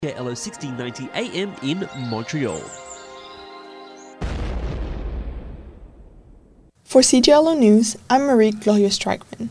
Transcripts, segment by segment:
CJLO 1690 AM in Montreal. For CJLO News, I'm Marie Glorieux-Strikman.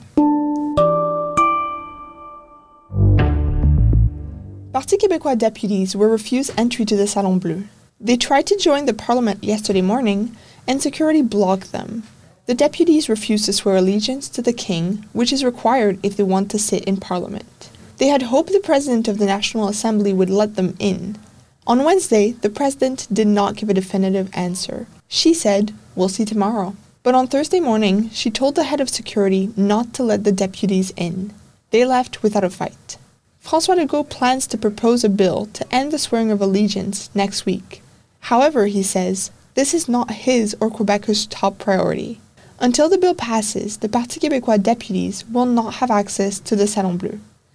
Parti Québécois deputies were refused entry to the Salon Bleu. They tried to join the parliament yesterday morning, and security blocked them. The deputies refused to swear allegiance to the king, which is required if they want to sit in parliament. They had hoped the president of the National Assembly would let them in. On Wednesday, the president did not give a definitive answer. She said, "We'll see tomorrow." But on Thursday morning, she told the head of security not to let the deputies in. They left without a fight. François Legault plans to propose a bill to end the swearing of allegiance next week. However, he says, this is not his or Quebecers' top priority. Until the bill passes, the Parti Québécois deputies will not have access to the Salon Bleu.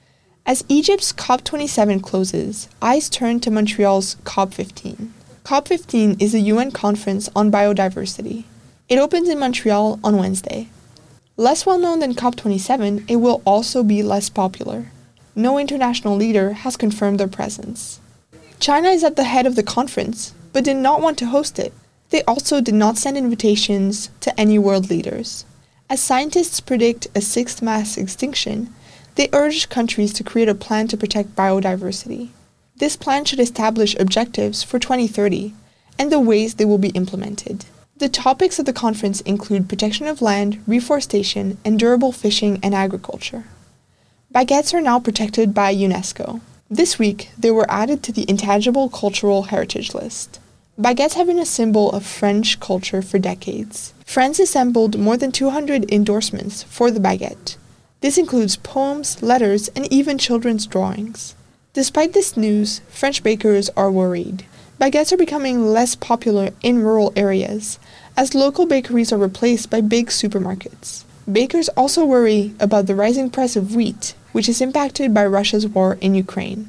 As Egypt's COP27 closes, eyes turn to Montreal's COP15. COP15 is a UN conference on biodiversity. It opens in Montreal on Wednesday. Less well known than COP27, it will also be less popular. No international leader has confirmed their presence. China is at the head of the conference, but did not want to host it. They also did not send invitations to any world leaders. As scientists predict a sixth mass extinction, they urged countries to create a plan to protect biodiversity. This plan should establish objectives for 2030 and the ways they will be implemented. The topics of the conference include protection of land, reforestation, and durable fishing and agriculture. Baguettes are now protected by UNESCO. This week, they were added to the Intangible Cultural Heritage List. Baguettes have been a symbol of French culture for decades. France assembled more than 200 endorsements for the baguette. This includes poems, letters, and even children's drawings. Despite this news, French bakers are worried. Baguettes are becoming less popular in rural areas, as local bakeries are replaced by big supermarkets. Bakers also worry about the rising price of wheat, which is impacted by Russia's war in Ukraine.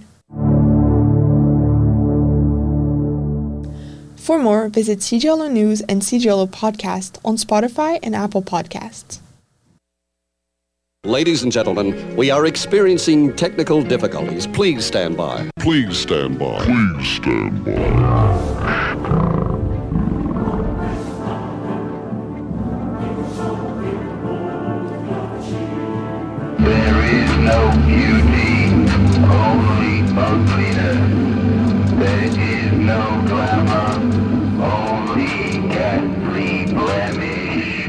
For more, visit CJLO News and CJLO Podcast on Spotify and Apple Podcasts. Ladies and gentlemen, we are experiencing technical difficulties. Please stand by. Please stand by. Please stand by. There is no beauty, only ugliness. There is no glamour, only ghastly blemish.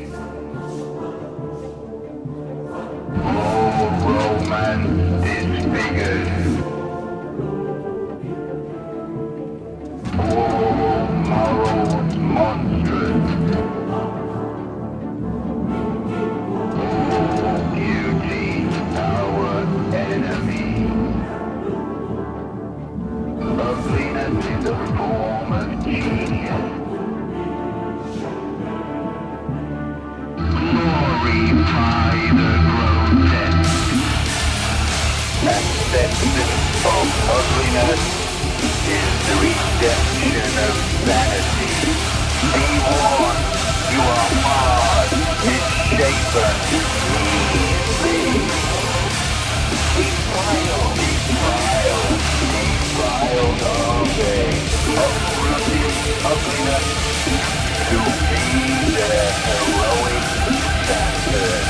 All romance disfigured. All morals monstrous. All beauty our enemy. Ugliness is a form of genius. Glorify the grotesque. Acceptance of ugliness is the redemption of vanity. Be warned, you are marred, misshapen, easily. Defiled of uprooted ugliness to be their heroic standard.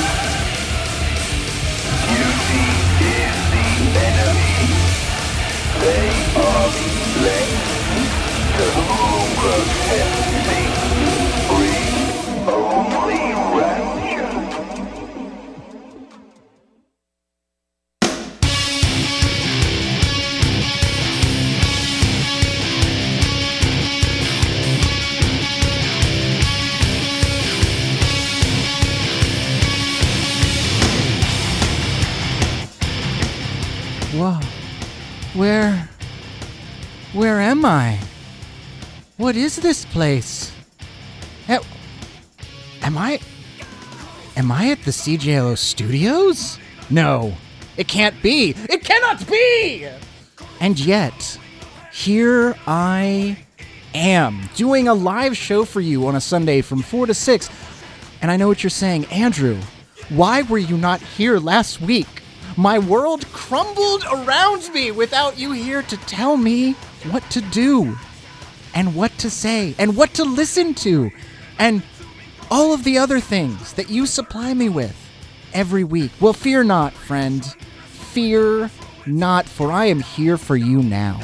Beauty is the enemy. They are the slain to whom grotesque things bring only rapture. Whoa. Where am I? What is this place? Am I at the CJLO studios? No, it can't be. It cannot be! And yet, here I am, doing a live show for you on a Sunday from 4 to 6. And I know what you're saying, Andrew, why were you not here last week? My world crumbled around me without you here to tell me what to do and what to say and what to listen to and all of the other things that you supply me with every week. Well, fear not, friend. Fear not, for I am here for you now.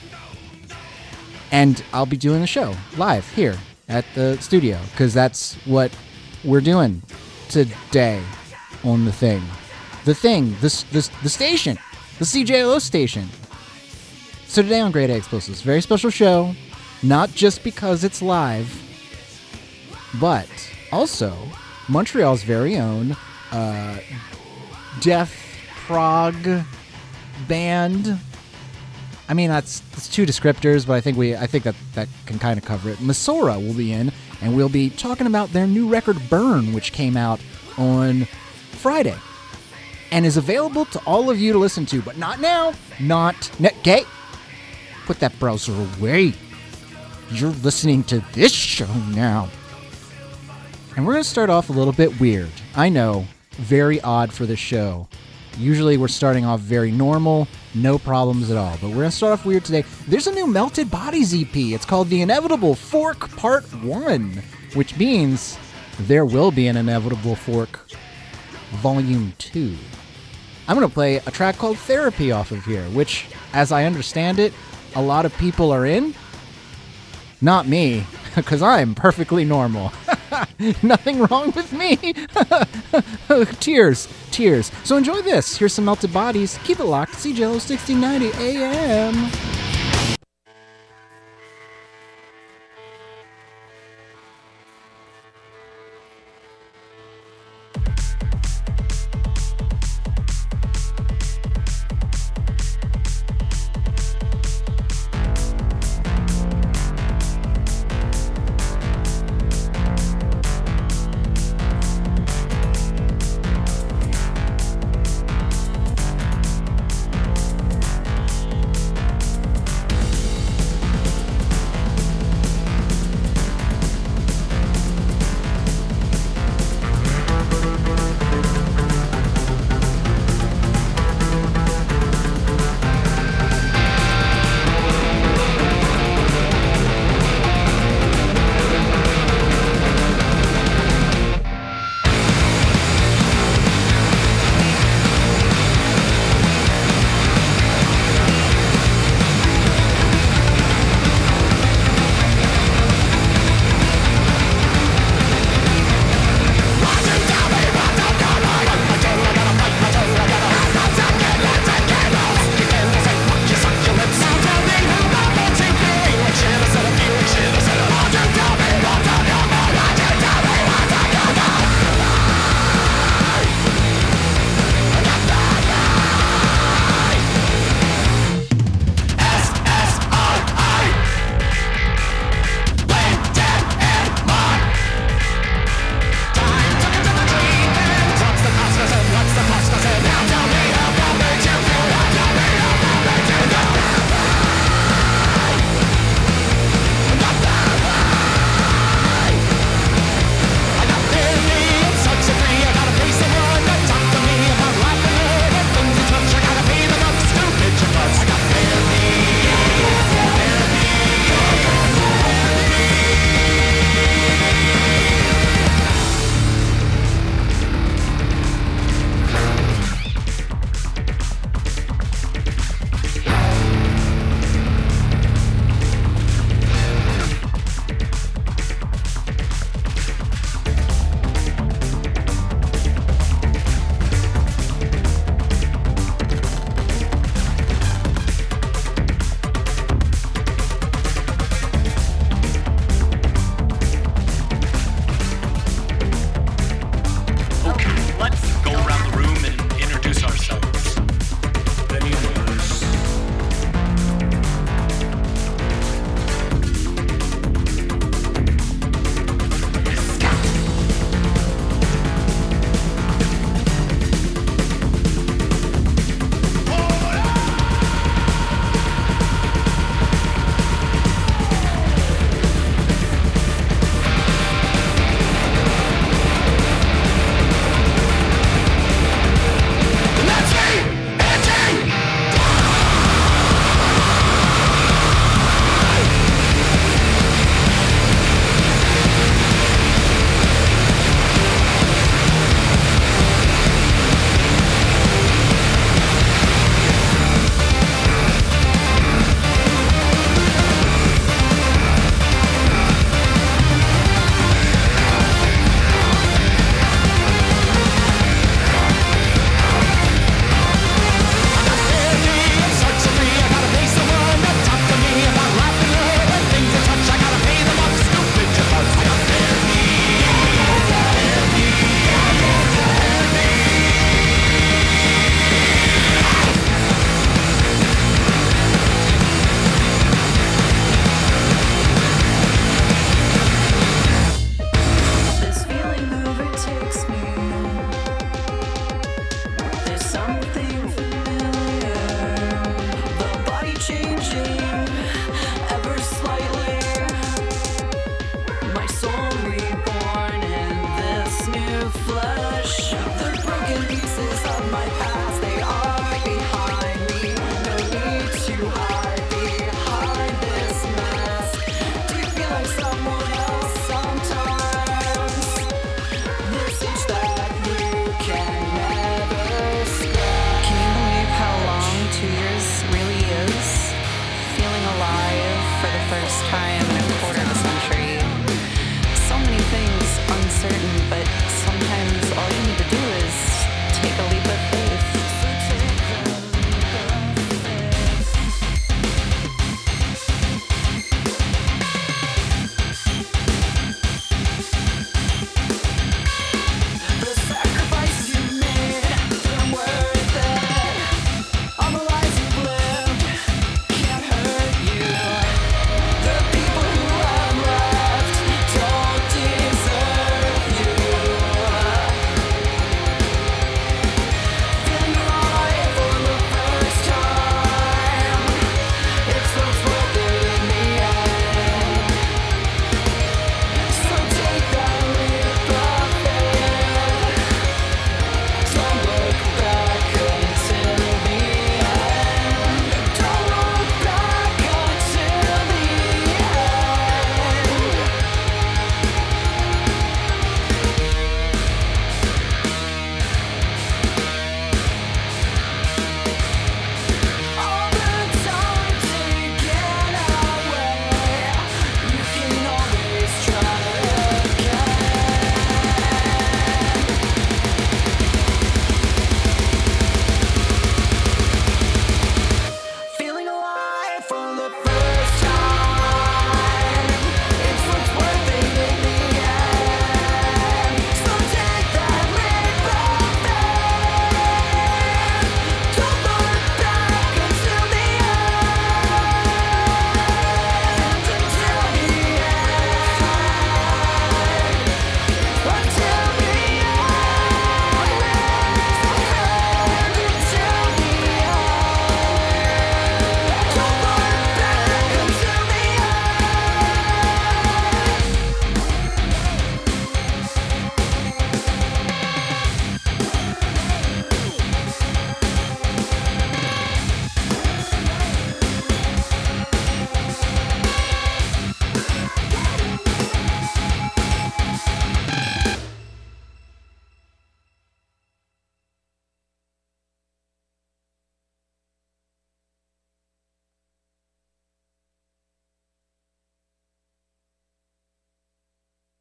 And I'll be doing the show live here at the studio because that's what we're doing today on the thing. The thing, the station, the CJLO station. So today on Grade A Explosives, very special show, not just because it's live, but also Montreal's very own death prog band. I mean, that's two descriptors, but I think that can kind of cover it. Masora will be in, and we'll be talking about their new record Burn, which came out on Friday and is available to all of you to listen to, but not now. Okay? Put that browser away. You're listening to this show now. And we're going to start off a little bit weird. I know, very odd for the show. Usually we're starting off very normal, no problems at all. But we're going to start off weird today. There's a new Melted Bodies EP. It's called The Inevitable Fork Part 1, which means there will be an Inevitable Fork Volume 2. I'm going to play a track called Therapy off of here, which, as I understand it, a lot of people are in. Not me, because I'm perfectly normal. Nothing wrong with me. Tears. So enjoy this. Here's some Melted Bodies. Keep it locked. CJLO 1690 AM.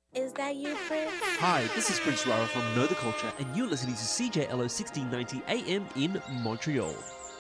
Is that you, Prince? Hi, this is Prince Rara from Know the Culture, and you're listening to CJLO 1690 AM in Montreal.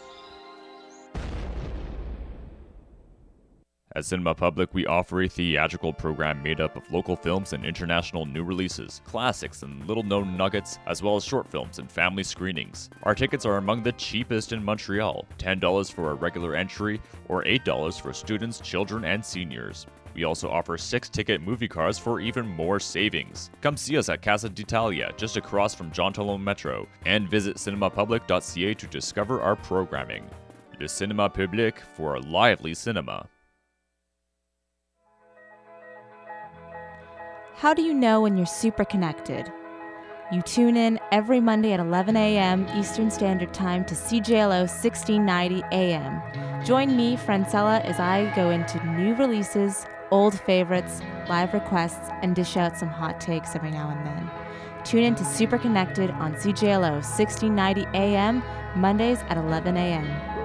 At Cinema Public, we offer a theatrical program made up of local films and international new releases, classics and little-known nuggets, as well as short films and family screenings. Our tickets are among the cheapest in Montreal, $10 for a regular entry or $8 for students, children, and seniors. We also offer 6-ticket movie cards for even more savings. Come see us at Casa d'Italia, just across from Jean Talon Metro, and visit cinemapublic.ca to discover our programming. Le Cinéma Public for a lively cinema. How do you know when you're super connected? You tune in every Monday at 11 a.m. Eastern Standard Time to CJLO 1690 AM. Join me, Francella, as I go into new releases, old favorites, live requests, and dish out some hot takes every now and then. Tune in to Super Connected on CJLO 1690 AM, Mondays at 11 a.m.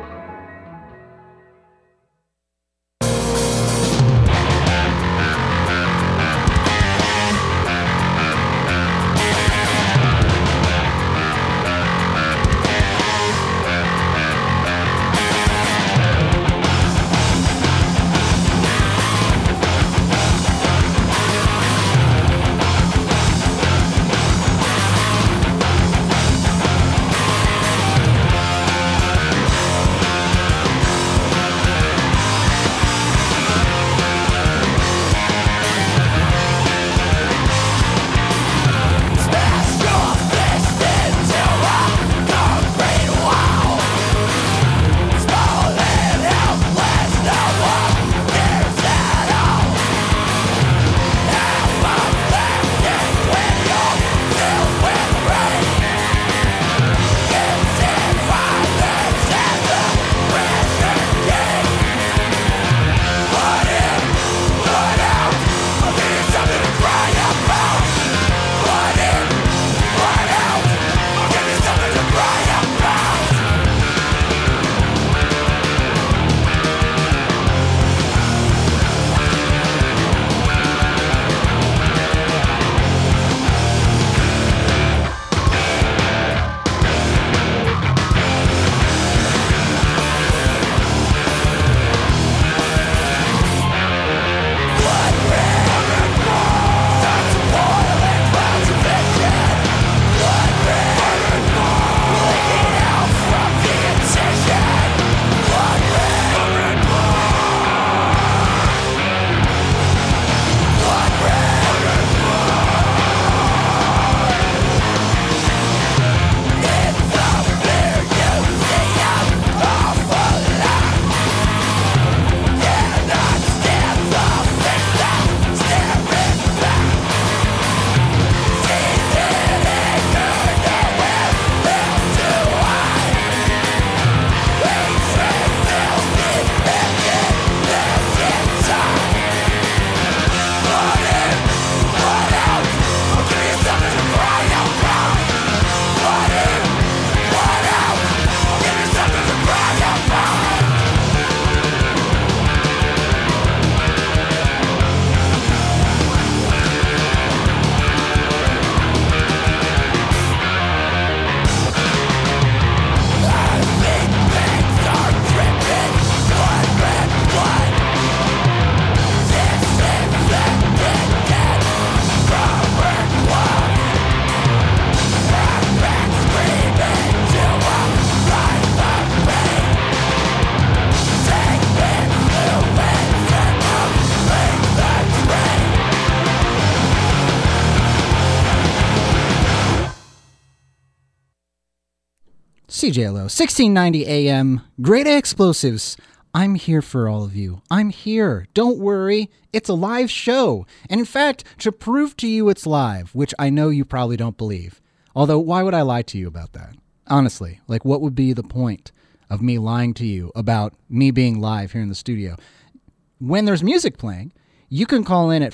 CJLO 1690 AM, Grade A Explosives. I'm here for all of you. I'm here. Don't worry. It's a live show. And in fact, to prove to you it's live, which I know you probably don't believe. Although, why would I lie to you about that? Honestly, like, what would be the point of me lying to you about me being live here in the studio? When there's music playing, you can call in at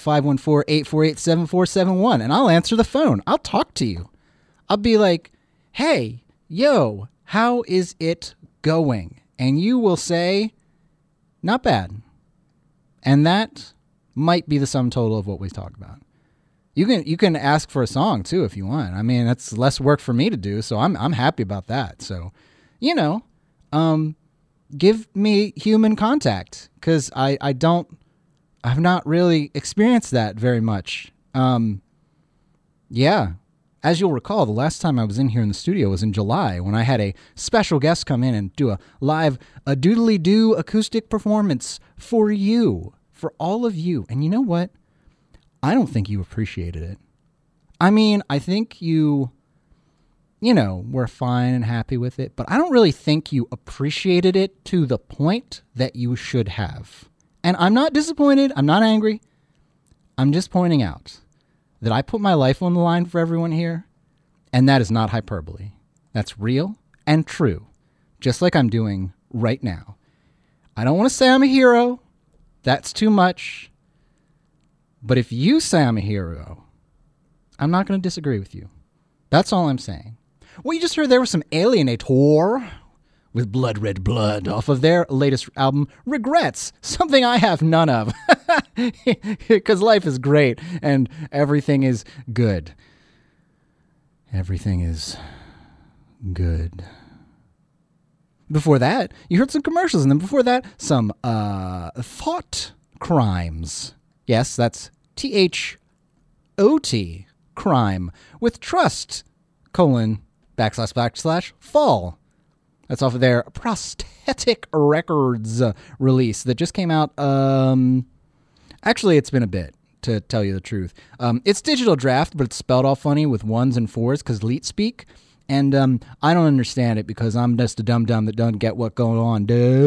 514-848-7471, and I'll answer the phone. I'll talk to you. I'll be like, hey, yo, how is it going? And you will say, not bad. And that might be the sum total of what we talk about. You can ask for a song too if you want. I mean, that's less work for me to do, so I'm happy about that. So, give me human contact, because I've not really experienced that very much. Yeah. As you'll recall, the last time I was in here in the studio was in July, when I had a special guest come in and do a doodly-doo acoustic performance for you, for all of you. And you know what? I don't think you appreciated it. I mean, I think you were fine and happy with it, but I don't really think you appreciated it to the point that you should have. And I'm not disappointed. I'm not angry. I'm just pointing out that I put my life on the line for everyone here, and that is not hyperbole. That's real and true, just like I'm doing right now. I don't want to say I'm a hero. That's too much. But if you say I'm a hero, I'm not going to disagree with you. That's all I'm saying. Well, you just heard there was some Alienator with Blood Red Blood off of their latest album, Regrets, something I have none of, because life is great and everything is good. Everything is good. Before that, you heard some commercials, and then before that, some Thought Crimes. Yes, that's THOT, crime, with Trust, // That's off of their Prosthetic Records release that just came out. Actually, it's been a bit, to tell you the truth. It's Digital Draft, but it's spelled all funny with 1s and 4s because leet speak. And I don't understand it because I'm just a dum-dum that doesn't get what's going on.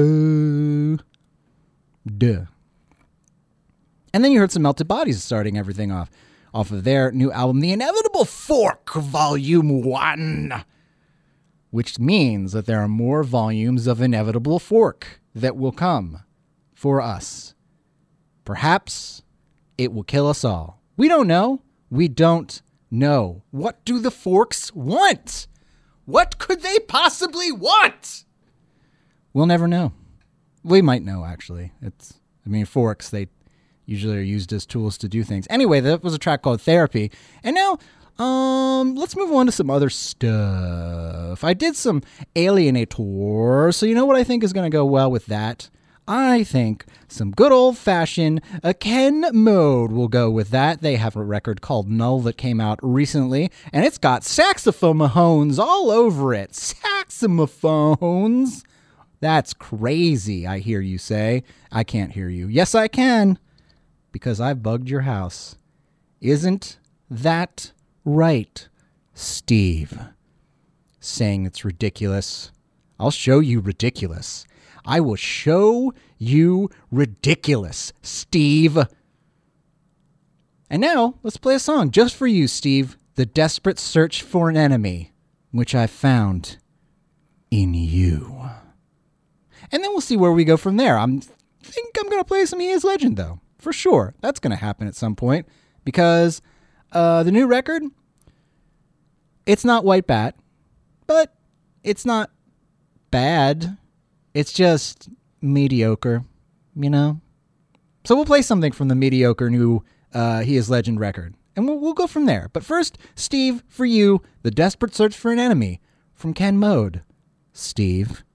Duh. And then you heard some Melted Bodies starting everything off of their new album, The Inevitable Fork, Volume 1. Which means that there are more volumes of Inevitable Fork that will come for us. Perhaps it will kill us all. We don't know. We don't know. What do the forks want? What could they possibly want? We'll never know. We might know, actually. Forks, they usually are used as tools to do things. Anyway, that was a track called Therapy. And now, let's move on to some other stuff. I did some Alienator, so you know what I think is going to go well with that? I think some good old-fashioned Ken Mode will go with that. They have a record called Null that came out recently, and it's got saxophones all over it. Saxophones? That's crazy, I hear you say. I can't hear you. Yes, I can, because I've bugged your house. Isn't that right, Steve? Saying it's ridiculous. I'll show you ridiculous. I will show you ridiculous, Steve. And now, let's play a song just for you, Steve. The Desperate Search for an Enemy, which I found in you. And then we'll see where we go from there. I think I'm going to play some He Is Legend, though. For sure. That's going to happen at some point. Because the new record, it's not White Bat, but it's not bad. It's just mediocre, you know? So we'll play something from the mediocre new He Is Legend record. And we'll go from there. But first, Steve, for you, The Desperate Search for an Enemy from Ken Mode. Steve.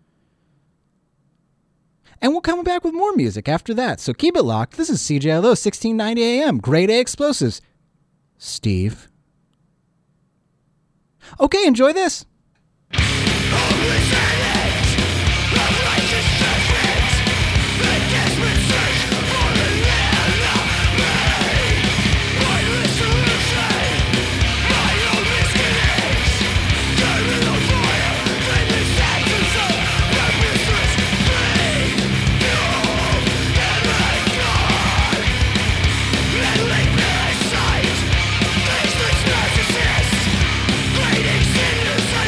And we'll come back with more music after that. So keep it locked. This is CJLO 1690 AM. Grade A Explosives. Steve. Okay, enjoy this. Sight, these narcissists, bleeding sinners.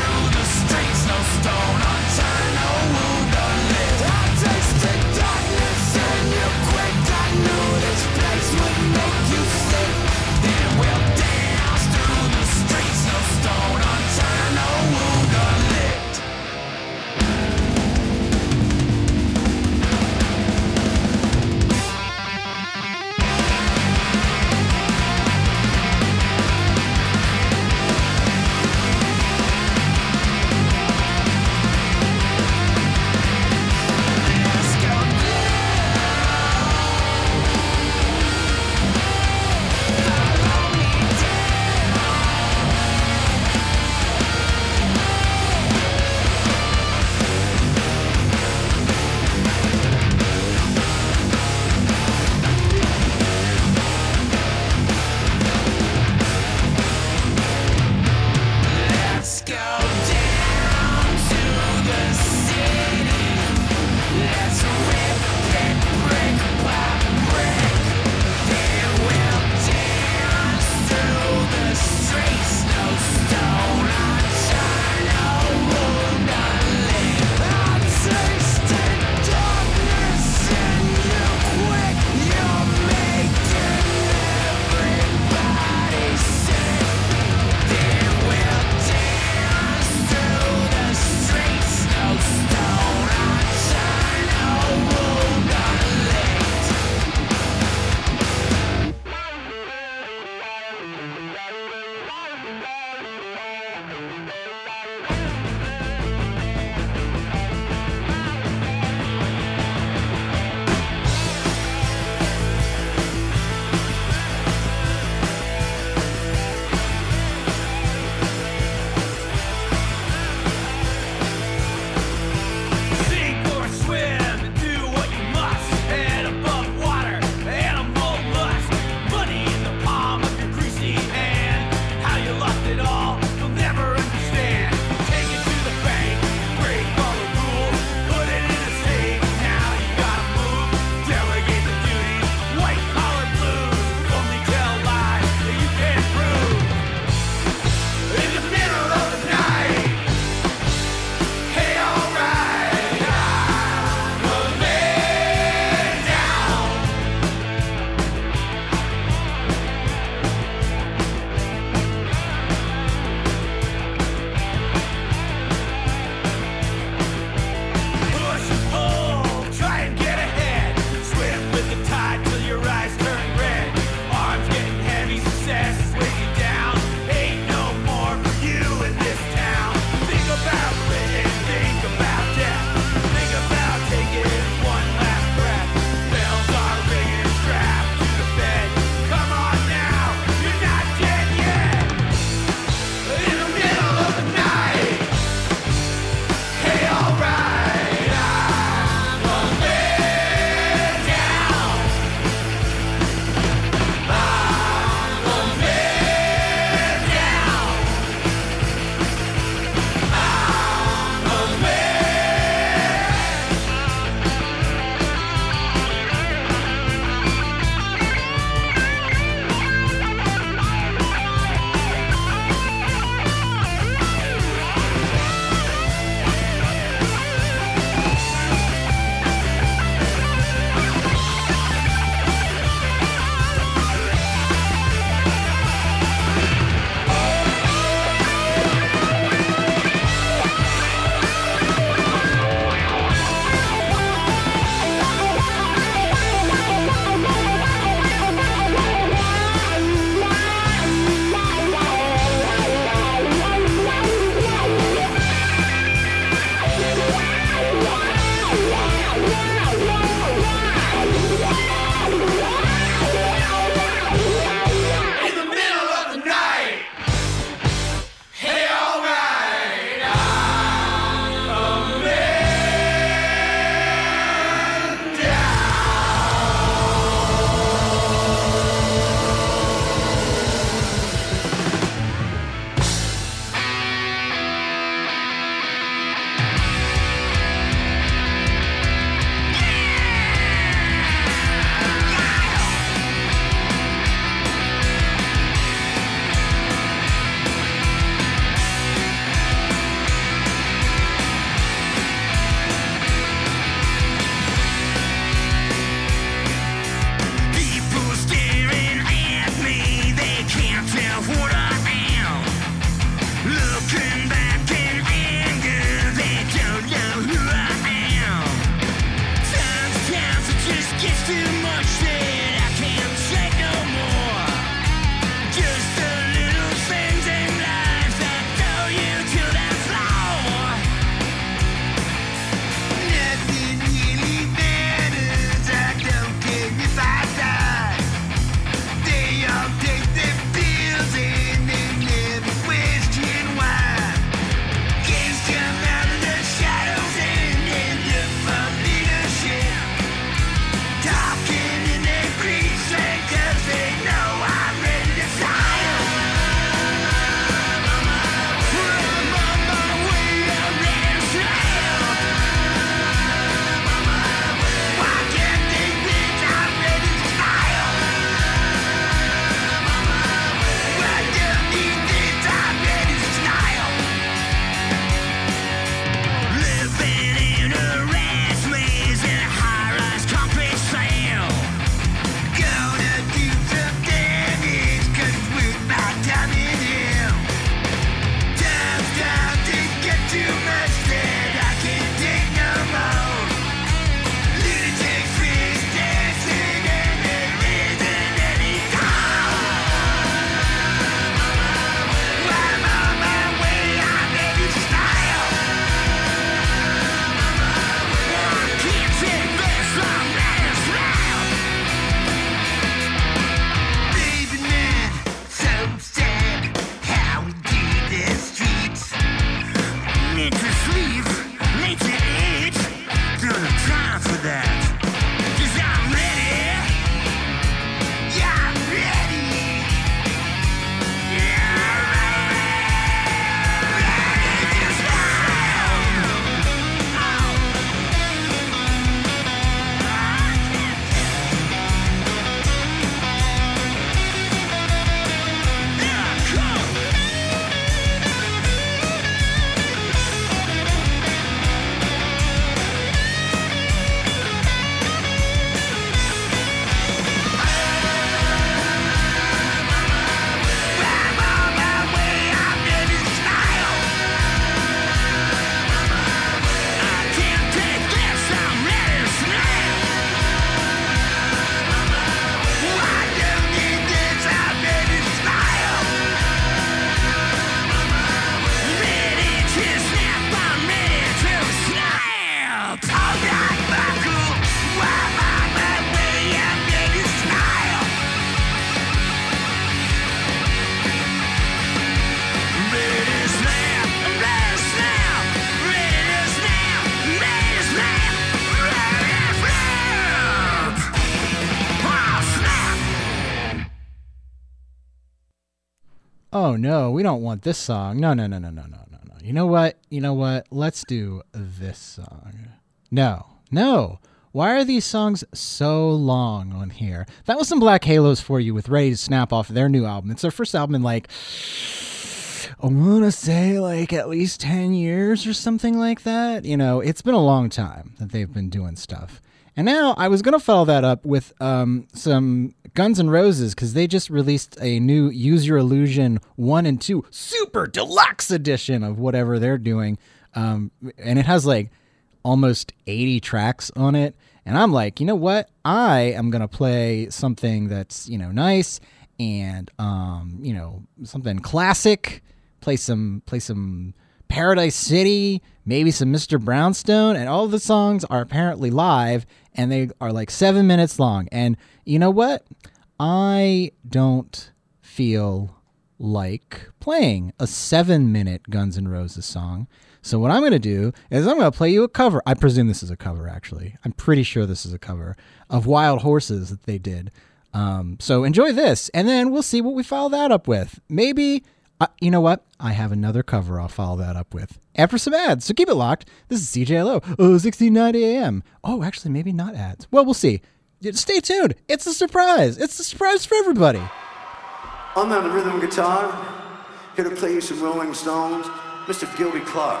Oh no, we don't want this song. No. You know what? Let's do this song. No. Why are these songs so long on here? That was some Black Halos for you with Ready to Snap off their new album. It's their first album in like, I want to say like at least 10 years or something like that. You know, it's been a long time that they've been doing stuff. And now I was going to follow that up with some Guns N' Roses because they just released a new Use Your Illusion 1 and 2 super deluxe edition of whatever they're doing. And it has like almost 80 tracks on it. And I'm like, you know what? I am going to play something that's, nice and, something classic. Play some Paradise City, maybe some Mr. Brownstone, and all the songs are apparently live, and they are like 7 minutes long. And you know what? I don't feel like playing a 7-minute Guns N' Roses song. So what I'm going to do is I'm going to play you a cover. I presume this is a cover, actually. I'm pretty sure this is a cover of Wild Horses that they did. So enjoy this, and then we'll see what we follow that up with. Maybe... you know what? I have another cover I'll follow that up with after some ads, so keep it locked. This is CJLO, 1690 AM. Oh, actually, maybe not ads. Well, we'll see. Stay tuned. It's a surprise. It's a surprise for everybody. I'm on the rhythm guitar, here to play you some Rolling Stones, Mr. Gilby Clarke.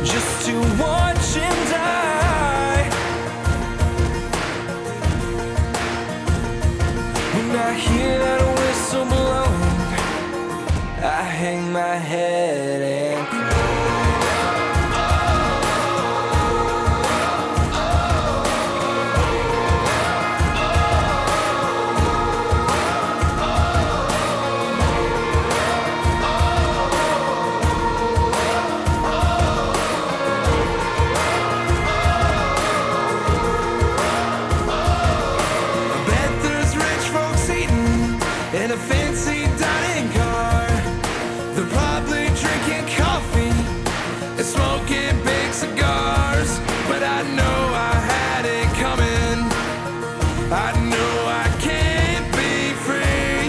just to watch him die. When I hear that whistle blowing, I hang my head and cry. In a fancy dining car, they're probably drinking coffee and smoking big cigars. But I know I had it coming. I know I can't be free.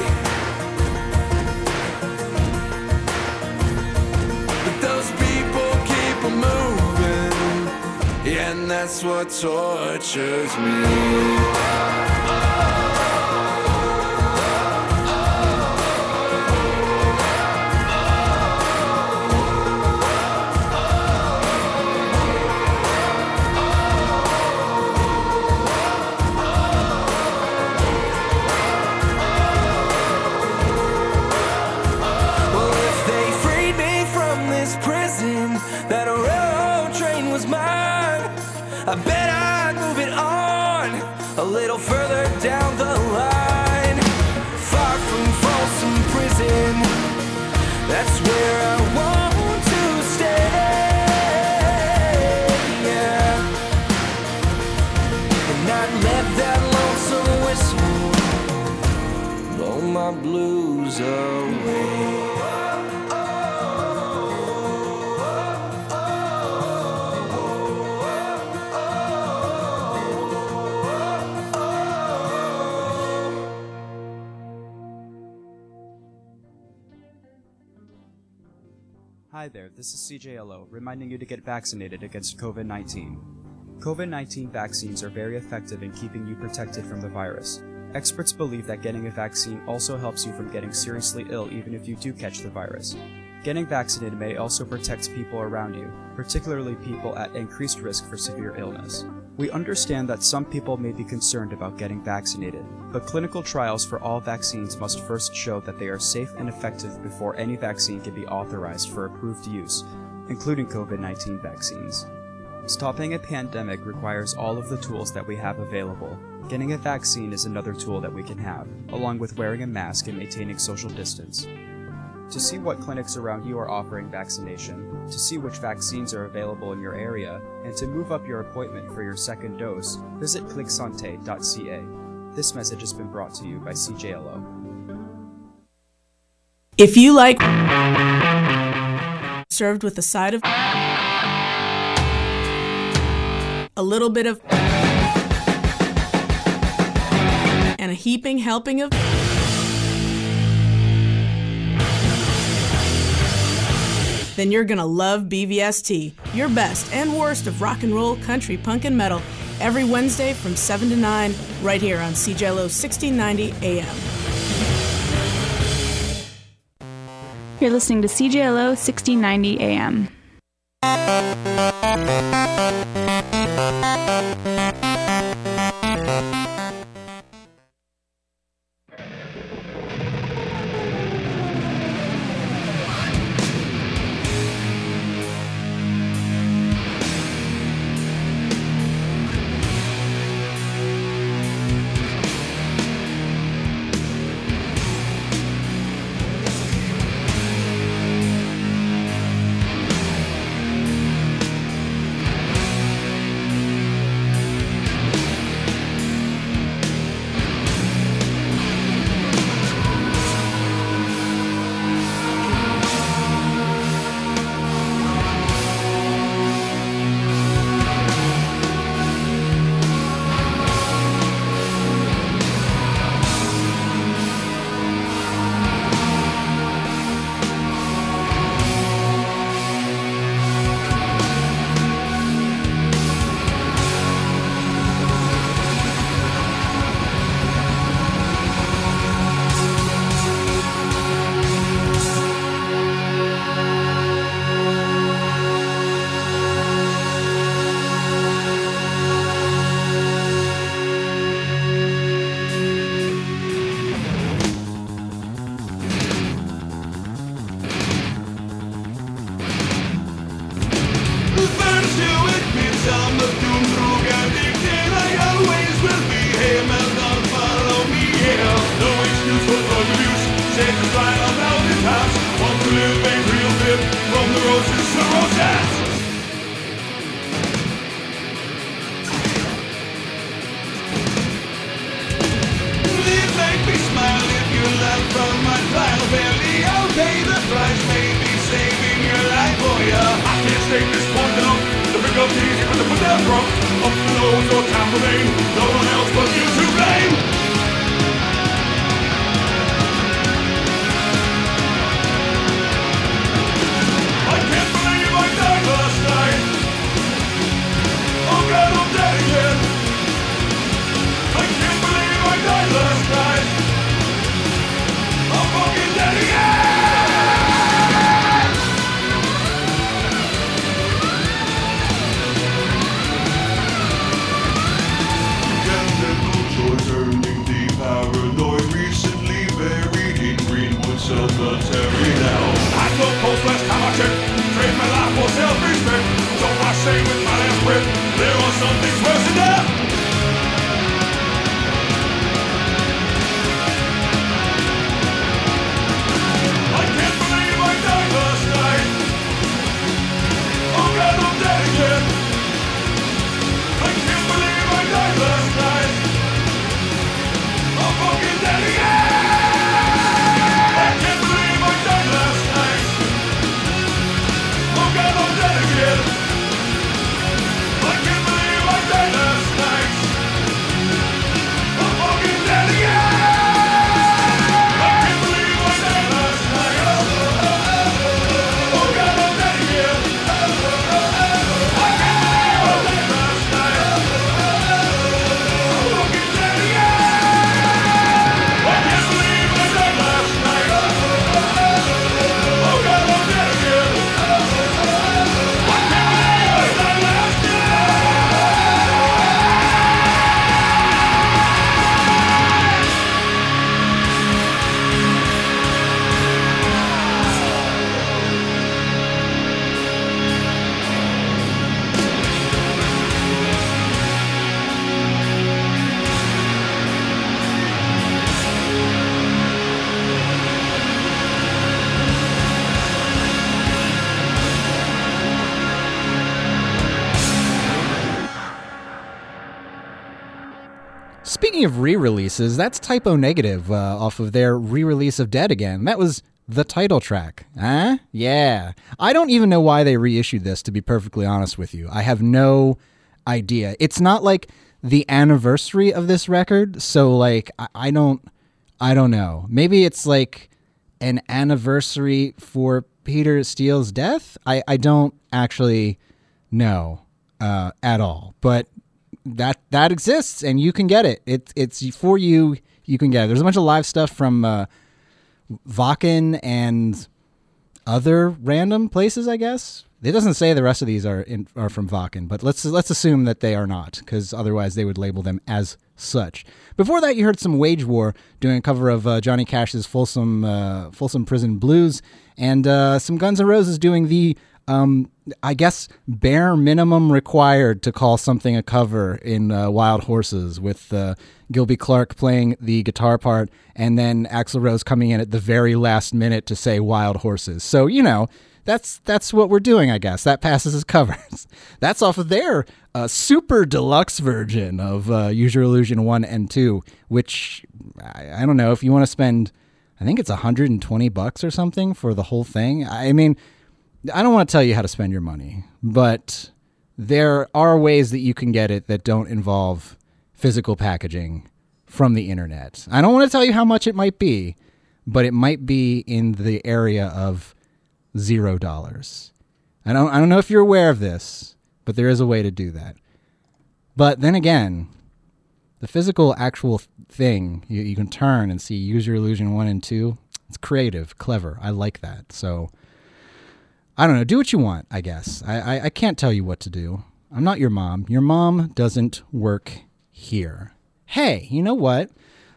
But those people keep on moving, yeah, and that's what tortures me. That railroad train was mine. I bet I'd move it on a little further down the line, far from Folsom Prison. That's where I want to stay. Yeah. And I'd let that lonesome whistle blow my blues away. Hi there, this is CJLO, reminding you to get vaccinated against COVID-19. COVID-19 vaccines are very effective in keeping you protected from the virus. Experts believe that getting a vaccine also helps you from getting seriously ill even if you do catch the virus. Getting vaccinated may also protect people around you, particularly people at increased risk for severe illness. We understand that some people may be concerned about getting vaccinated, but clinical trials for all vaccines must first show that they are safe and effective before any vaccine can be authorized for approved use, including COVID-19 vaccines. Stopping a pandemic requires all of the tools that we have available. Getting a vaccine is another tool that we can have, along with wearing a mask and maintaining social distance. To see what clinics around you are offering vaccination, to see which vaccines are available in your area, and to move up your appointment for your second dose, visit clicksante.ca. This message has been brought to you by CJLO. If you like served with a side of a little bit of and a heaping helping of, then you're gonna love BVST, your best and worst of rock and roll, country, punk, and metal, every Wednesday from 7 to 9, right here on CJLO 1690 AM. You're listening to CJLO 1690 AM. Speaking of re-releases, that's Typo Negative off of their re-release of Dead Again. That was the title track. Huh? Yeah. I don't even know why they reissued this, to be perfectly honest with you. I have no idea. It's not like the anniversary of this record, so like I don't know. Maybe it's like an anniversary for Peter Steele's death? I don't actually know at all. But that exists, and you can get it. It's for you. You can get it. There's a bunch of live stuff from Wacken and other random places, I guess. It doesn't say the rest of these are from Wacken, but let's assume that they are not, because otherwise they would label them as such. Before that, you heard some Wage War doing a cover of Johnny Cash's Folsom Prison Blues, and some Guns N' Roses doing the I guess bare minimum required to call something a cover in Wild Horses, with Gilby Clarke playing the guitar part and then Axl Rose coming in at the very last minute to say Wild Horses. So, you know, that's what we're doing, I guess. That passes as covers. That's off of their super deluxe version of Use Your Illusion 1 and 2, which I don't know if you want to spend, I think it's $120 or something for the whole thing. I mean, I don't want to tell you how to spend your money, but there are ways that you can get it that don't involve physical packaging from the internet. I don't want to tell you how much it might be, but it might be in the area of $0. I don't know if you're aware of this, but there is a way to do that. But then again, the physical actual thing you can turn and see Use Your Illusion 1 and 2. It's creative, clever. I like that. So I don't know. Do what you want, I guess. I can't tell you what to do. I'm not your mom. Your mom doesn't work here. Hey, you know what?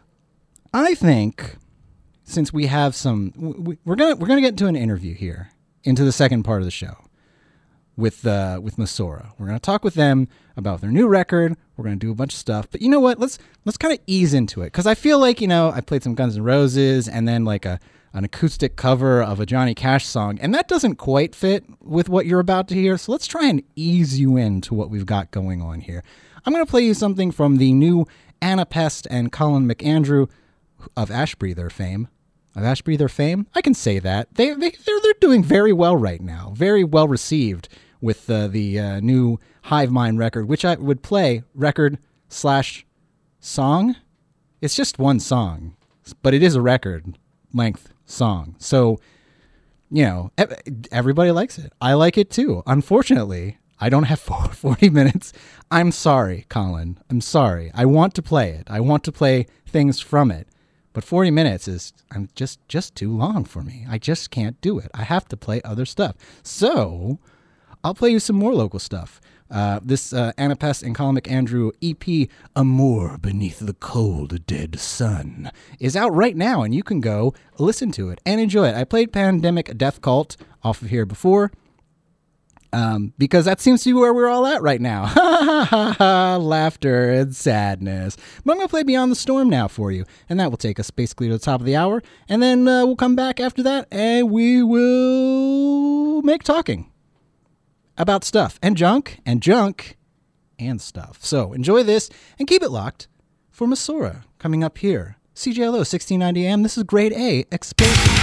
I think since we have some, we're gonna get into an interview here, into the second part of the show. with Masora. We're going to talk with them about their new record. We're going to do a bunch of stuff. But you know what? Let's kind of ease into it, because I feel like, I played some Guns N' Roses and then like an acoustic cover of a Johnny Cash song, and that doesn't quite fit with what you're about to hear. So let's try and ease you into what we've got going on here. I'm going to play you something from the new Anna Pest and Colin McAndrew of Ash Breather fame. I can say that. They're doing very well right now. Very well received with the new Hive Mind record, which I would play record/song. It's just one song, but it is a record length song. So, everybody likes it. I like it too. Unfortunately, I don't have 40 minutes. I'm sorry, Colin. I'm sorry. I want to play it. I want to play things from it. But 40 minutes is just too long for me. I just can't do it. I have to play other stuff. So I'll play you some more local stuff. This Anna Pest and Colin McAndrew EP, Amour Beneath the Cold Dead Sun, is out right now, and you can go listen to it and enjoy it. I played Pandemic Death Cult off of here before, because that seems to be where we're all at right now. Ha ha ha ha, laughter and sadness. But I'm going to play Beyond the Storm now for you, and that will take us basically to the top of the hour, and then we'll come back after that, and we will make talking about stuff, and junk, and stuff. So enjoy this, and keep it locked for Masora coming up here. CJLO 1690 AM, this is Grade A Explosion.